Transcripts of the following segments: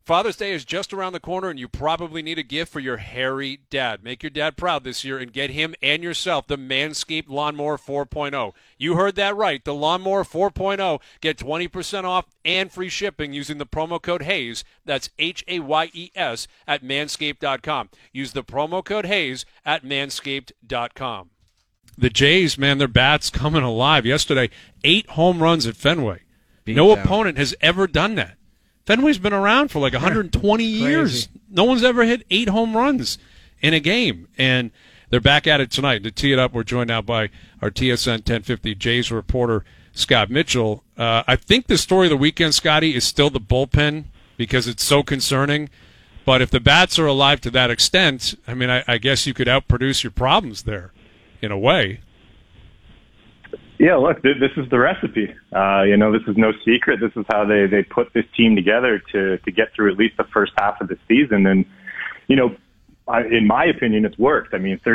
Father's Day is just around the corner, and you probably need a gift for your hairy dad. Make your dad proud this year and get him and yourself the Manscaped Lawnmower 4.0. You heard that right. The Lawnmower 4.0. Get 20% off and free shipping using the promo code HAYES. That's HAYES at manscaped.com. Use the promo code HAYES at manscaped.com. The Jays, man, their bats coming alive. Yesterday, 8 home runs at Fenway. No opponent has ever done that. Fenway's been around for like 120 years. No one's ever hit 8 home runs in a game. And they're back at it tonight. To tee it up, we're joined now by our TSN 1050 Jays reporter, Scott Mitchell. I think the story of the weekend, Scotty, is still the bullpen because it's so concerning. But if the bats are alive to that extent, I mean, I guess you could outproduce your problems there in a way. Yeah, look, this is the recipe. This is no secret. This is how they put this team together to get through at least the first half of the season. And, in my opinion, it's worked. I mean,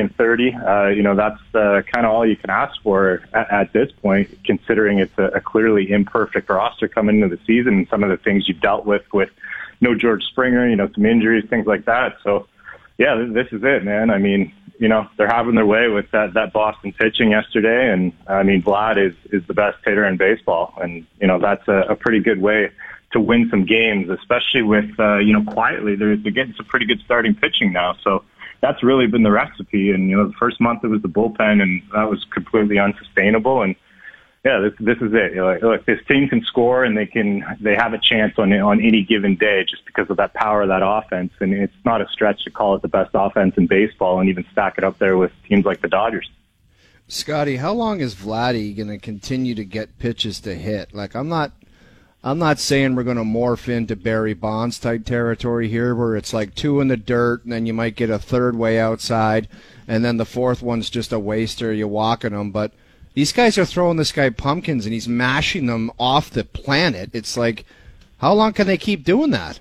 33-30, that's kind of all you can ask for at this point, considering it's a clearly imperfect roster coming into the season and some of the things you've dealt with no George Springer, some injuries, things like that. So, yeah, this is it, man. I mean, they're having their way with that Boston pitching yesterday. And, I mean, Vlad is the best hitter in baseball. And, that's a pretty good way to win some games, especially with, quietly. They're getting some pretty good starting pitching now. So that's really been the recipe. And, the first month it was the bullpen, and that was completely unsustainable. And, yeah, this is it. Look, this team can score, and they have a chance on any given day just because of that power of that offense. And it's not a stretch to call it the best offense in baseball and even stack it up there with teams like the Dodgers. Scotty, how long is Vladdy going to continue to get pitches to hit? Like, I'm not saying we're going to morph into Barry Bonds type territory here, where it's like 2 in the dirt, and then you might get a third way outside, and then the fourth one's just a waster. You're walking them, but these guys are throwing this guy pumpkins, and he's mashing them off the planet. It's like, how long can they keep doing that?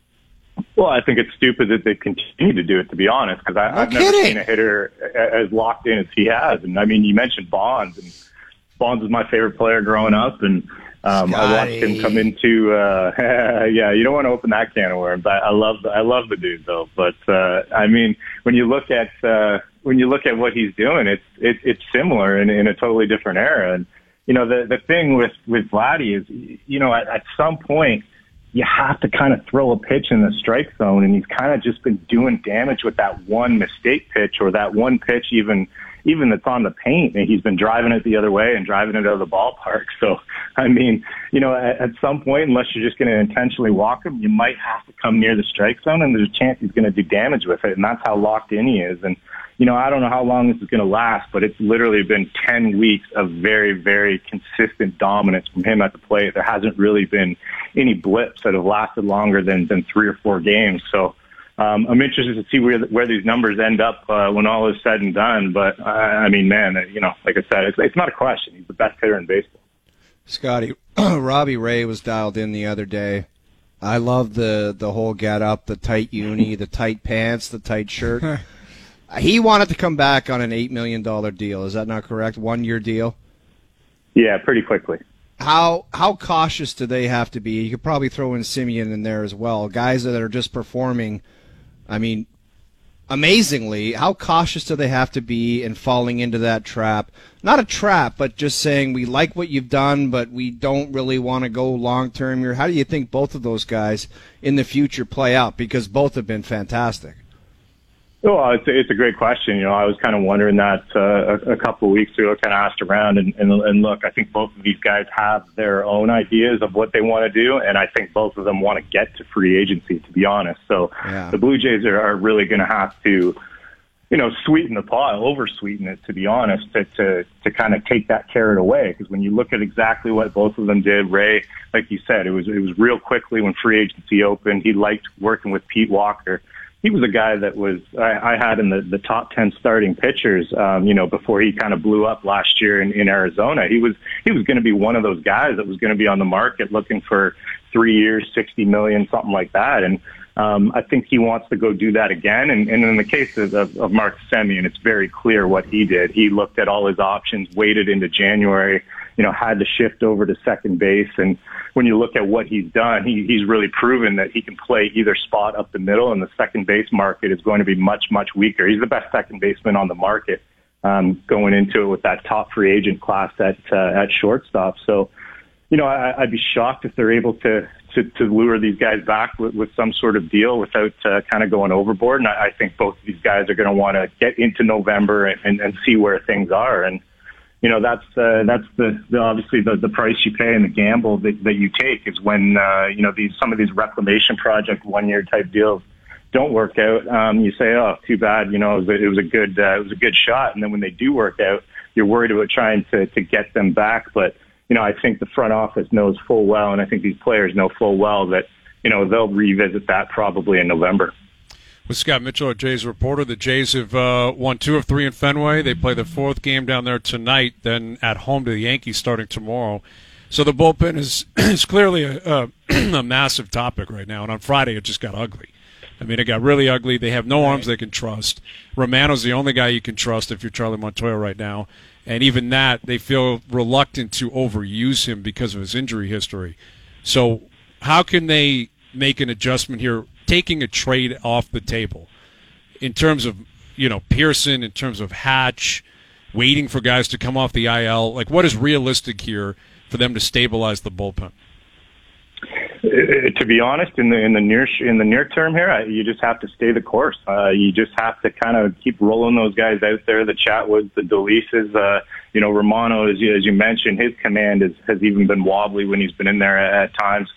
Well, I think it's stupid that they continue to do it, to be honest, because I've never seen a hitter as locked in as he has. And, I mean, you mentioned Bonds, and Bonds was my favorite player growing up, and I watched him come into yeah, you don't want to open that can of worms. I love the dude, though. But, I mean, when you look at what he's doing, it's similar in a totally different era. And, the thing with Vladdy is, at some point, you have to kind of throw a pitch in the strike zone, and he's kind of just been doing damage with that one mistake pitch or that one pitch even that's on the paint, and he's been driving it the other way and driving it out of the ballpark. So, I mean, at some point, unless you're just going to intentionally walk him, you might have to come near the strike zone, and there's a chance he's going to do damage with it, and that's how locked in he is. And, I don't know how long this is going to last, but it's literally been 10 weeks of very, very consistent dominance from him at the plate. There hasn't really been any blips that have lasted longer than 3 or 4 games. So, I'm interested to see where these numbers end up when all is said and done. But, I mean, man, like I said, it's not a question. He's the best hitter in baseball. Scotty, Robbie Ray was dialed in the other day. I love the whole get-up, the tight uni, the tight pants, the tight shirt. He wanted to come back on an $8 million deal. Is that not correct? 1-year deal? Yeah, pretty quickly. How cautious do they have to be? You could probably throw in Simeon in there as well. Guys that are just performing, I mean, amazingly, how cautious do they have to be in falling into that trap? Not a trap, but just saying we like what you've done, but we don't really want to go long-term here. How do you think both of those guys in the future play out? Because both have been fantastic. Well, it's a great question. I was kind of wondering that a couple of weeks ago. I kind of asked around, and look, I think both of these guys have their own ideas of what they want to do, and I think both of them want to get to free agency, to be honest. So yeah. The Blue Jays are really going to have to, sweeten the pot, over-sweeten it, to be honest, to kind of take that carrot away. Because when you look at exactly what both of them did, Ray, like you said, it was real quickly when free agency opened. He liked working with Pete Walker. He was a guy that I had in the top 10 starting pitchers, before he kind of blew up last year in Arizona. He was going to be one of those guys that was going to be on the market looking for 3 years, $60 million, something like that. And I think he wants to go do that again. And in the case of Mark Semien, it's very clear what he did. He looked at all his options, waited into January, had to shift over to second base. And when you look at what he's done, he's really proven that he can play either spot up the middle, and the second base market is going to be much, much weaker. He's the best second baseman on the market going into it with that top free agent class at shortstop. So, I'd be shocked if they're able to lure these guys back with some sort of deal without kind of going overboard. And I think both of these guys are going to want to get into November and see where things are. And, that's obviously the price you pay and the gamble that you take is when, some of these reclamation project 1 year type deals don't work out. You say, oh, too bad, it was a good shot. And then when they do work out, you're worried about trying to get them back. But, I think the front office knows full well, and I think these players know full well that, they'll revisit that probably in November. With Scott Mitchell, our Jays reporter, the Jays have won 2 of 3 in Fenway. They play the 4th game down there tonight, then at home to the Yankees starting tomorrow. So the bullpen is clearly a massive topic right now, and on Friday it just got ugly. I mean, it got really ugly. They have no arms they can trust. Romano's the only guy you can trust if you're Charlie Montoyo right now. And even that, they feel reluctant to overuse him because of his injury history. So how can they make an adjustment here, taking a trade off the table in terms of, Pearson, in terms of Hatch, waiting for guys to come off the IL? Like, what is realistic here for them to stabilize the bullpen? To be honest, in the near term here, you just have to stay the course. You just have to kind of keep rolling those guys out there. The Chatwoods, the Delices, Romano, as you mentioned, his command has even been wobbly when he's been in there at times.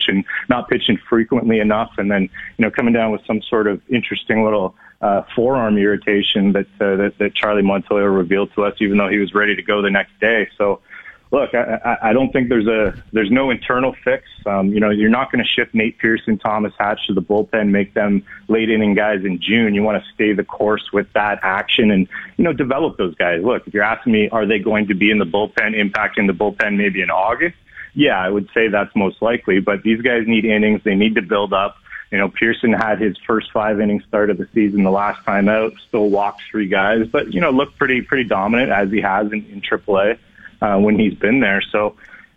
Not pitching frequently enough, and then coming down with some sort of interesting little forearm irritation that Charlie Montoyo revealed to us, even though he was ready to go the next day. So. Look, I don't think there's no internal fix. You're not going to shift Nate Pearson, Thomas Hatch to the bullpen, make them late inning guys in June. You want to stay the course with that action and, develop those guys. Look, if you're asking me, are they going to be in the bullpen, impacting the bullpen maybe in August? Yeah, I would say that's most likely, but these guys need innings. They need to build up. Pearson had his first 5 inning start of the season the last time out, still walked 3 guys, but, looked pretty dominant as he has in AAA. When he's been there. So,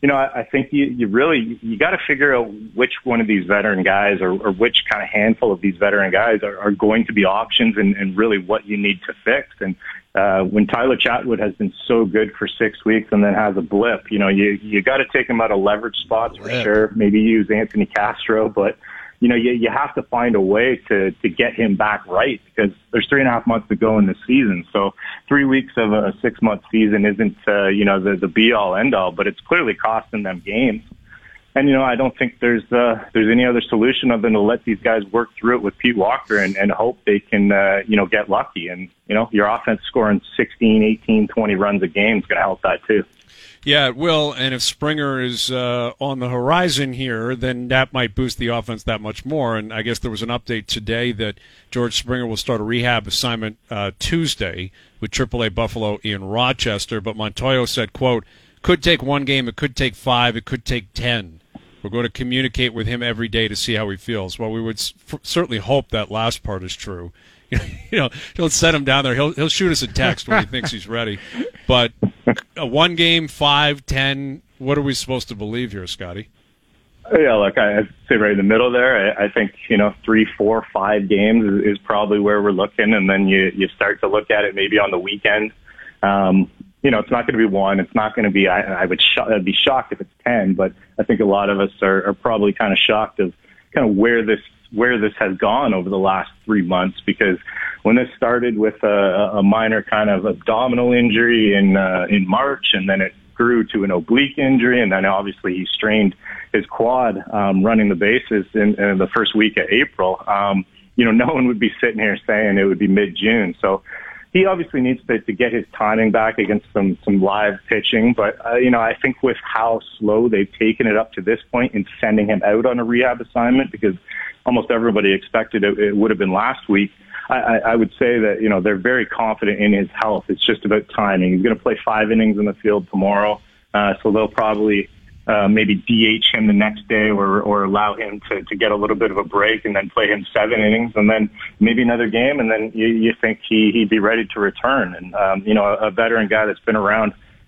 I think you got to figure out which one of these veteran guys or which kind of handful of these veteran guys are going to be options and really what you need to fix. And when Tyler Chatwood has been so good for 6 weeks and then has a blip, you got to take him out of leverage spots for sure. Maybe use Anthony Castro, but you have to find a way to get him back right because there's 3.5 months to go in the season. So 3 weeks of a 6-month season isn't, the be all end all, but it's clearly costing them games. And, I don't think there's any other solution other than to let these guys work through it with Pete Walker and hope they can, get lucky. And, your offense scoring 16, 18, 20 runs a game is going to help that too. Yeah, it will, and if Springer is on the horizon here, then that might boost the offense that much more. And I guess there was an update today that George Springer will start a rehab assignment Tuesday with AAA Buffalo in Rochester. But Montoyo said, quote, could take 1 game, it could take 5, it could take 10. We're going to communicate with him every day to see how he feels. Well, we would certainly hope that last part is true. He'll set him down there. He'll shoot us a text when he thinks he's ready. But a 1 game, 5, 10, what are we supposed to believe here, Scotty? Yeah, look, I'd say right in the middle there. I think, 3, 4, 5 games is probably where we're looking. And then you start to look at it maybe on the weekend. It's not going to be 1. It's not going to be, I'd be shocked if it's 10, but I think a lot of us are probably kind of shocked of kind of where this has gone over the last 3 months, because when this started with a minor kind of abdominal injury in March, and then it grew to an oblique injury, and then obviously he strained his quad running the bases in the first week of April. No one would be sitting here saying it would be mid-June. So he obviously needs to get his timing back against some live pitching. But, I think with how slow they've taken it up to this point in sending him out on a rehab assignment, because almost everybody expected it would have been last week, I would say that, they're very confident in his health. It's just about timing. He's going to play 5 innings in the field tomorrow. So they'll probably maybe DH him the next day or allow him to get a little bit of a break and then play him 7 innings and then maybe another game. And then you think he'd be ready to return. And, a veteran guy that's been around,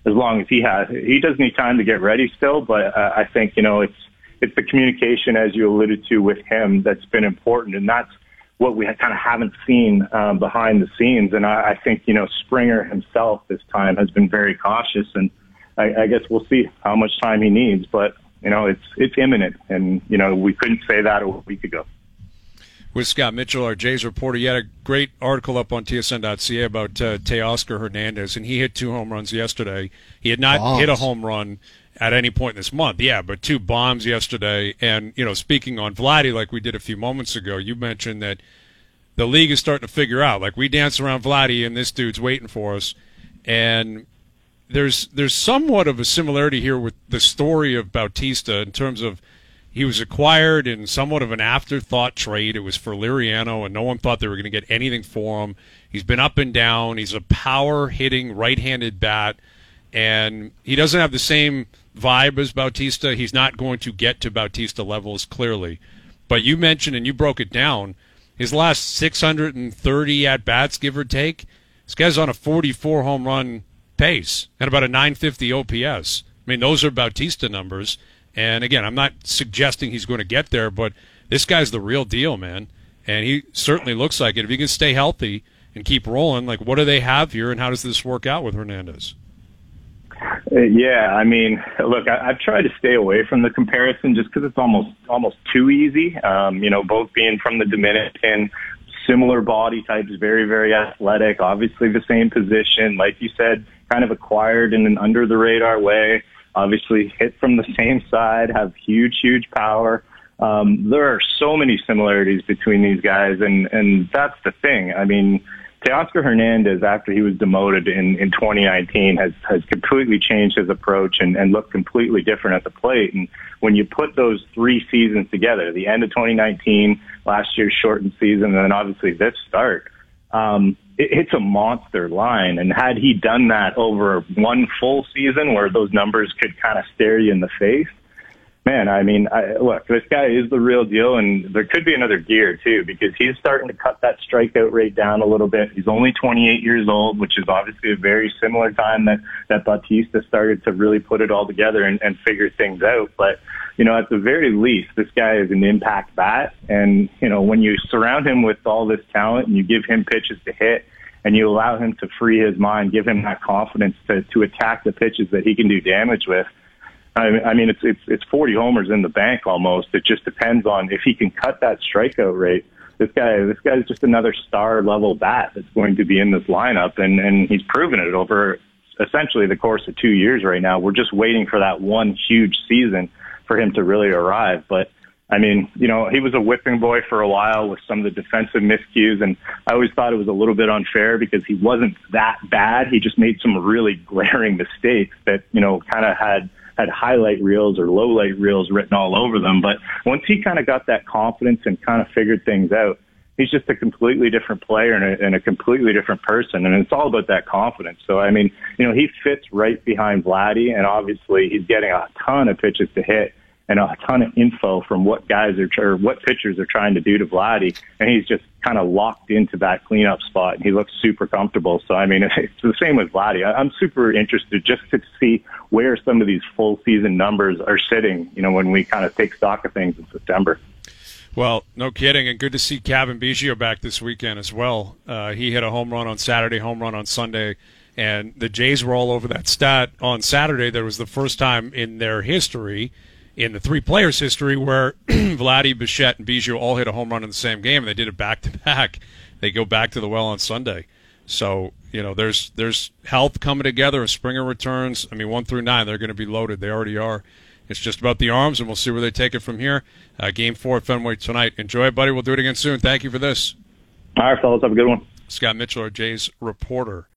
as long as he does need time to get ready still. But I think, it's the communication, as you alluded to, with him that's been important. And that's what we kind of haven't seen behind the scenes. And I think, Springer himself this time has been very cautious. And I guess we'll see how much time he needs. But, it's imminent. And, we couldn't say that a week ago. With Scott Mitchell, our Jays reporter, you had a great article up on TSN.ca about Teoscar Hernandez, and he hit 2 home runs yesterday. He had not hit a home run at any point this month, but 2 bombs yesterday. And, speaking on Vladdy, like we did a few moments ago, you mentioned that the league is starting to figure out, like, we dance around Vladdy and this dude's waiting for us. And there's somewhat of a similarity here with the story of Bautista in terms of he was acquired in somewhat of an afterthought trade. It was for Liriano, and no one thought they were going to get anything for him. He's been up and down. He's a power-hitting right-handed bat, and he doesn't have the same vibe as Bautista. He's not going to get to Bautista levels, clearly. But you mentioned, and you broke it down, his last 630 at-bats, give or take, this guy's on a 44 home run pace and about a 950 OPS. I mean, those are Bautista numbers. And, again, I'm not suggesting he's going to get there, but this guy's the real deal, man. And he certainly looks like it. If he can stay healthy and keep rolling, like, what do they have here, and how does this work out with Hernandez? Yeah, I mean, look, I've tried to stay away from the comparison just because it's almost too easy. Both being from the Dominican, similar body types, very, very athletic, obviously the same position, like you said, kind of acquired in an under-the-radar way. Obviously hit from the same side, have huge, huge power. There are so many similarities between these guys, and that's the thing. I mean, Teoscar Hernandez, after he was demoted in 2019, has completely changed his approach and looked completely different at the plate. And when you put those 3 seasons together, the end of 2019, last year's shortened season, and then obviously this start, it's a monster line. And had he done that over one full season where those numbers could kind of stare you in the face, man, I mean, look, this guy is the real deal, and there could be another gear, too, because he's starting to cut that strikeout rate down a little bit. He's only 28 years old, which is obviously a very similar time that Bautista started to really put it all together and figure things out. But, at the very least, this guy is an impact bat, and, when you surround him with all this talent and you give him pitches to hit and you allow him to free his mind, give him that confidence to attack the pitches that he can do damage with, I mean, it's 40 homers in the bank almost. It just depends on if he can cut that strikeout rate. This guy's just another star level bat that's going to be in this lineup, and he's proven it over essentially the course of 2 years right now. We're just waiting for that one huge season for him to really arrive. But I mean, he was a whipping boy for a while with some of the defensive miscues, and I always thought it was a little bit unfair because he wasn't that bad. He just made some really glaring mistakes that, kind of had highlight reels or low light reels written all over them. But once he kind of got that confidence and kind of figured things out, he's just a completely different player and a completely different person. And it's all about that confidence. So, I mean, he fits right behind Vladdy, and obviously he's getting a ton of pitches to hit and a ton of info from what pitchers are trying to do to Vladdy, and he's just kind of locked into that cleanup spot, and he looks super comfortable. So, I mean, it's the same with Vladdy. I'm super interested just to see where some of these full season numbers are sitting, when we kind of take stock of things in September. Well, no kidding, and good to see Cavan Biggio back this weekend as well. He hit a home run on Saturday, home run on Sunday, and the Jays were all over that stat on Saturday. That was the first time in their history, in the 3 players' history, where Vladdy, Bichette, and Biggio all hit a home run in the same game, and they did it back-to-back. They go back to the well on Sunday. So, there's health coming together as Springer returns. I mean, 1 through 9, they're going to be loaded. They already are. It's just about the arms, and we'll see where they take it from here. Game 4 at Fenway tonight. Enjoy it, buddy. We'll do it again soon. Thank you for this. All right, fellas. Have a good one. Scott Mitchell, our Jays reporter.